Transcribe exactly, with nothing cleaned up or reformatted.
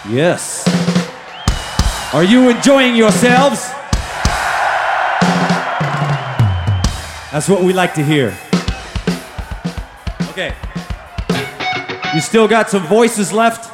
Yes. Are you enjoying yourselves? That's what we like to hear. Okay. You still got some voices left?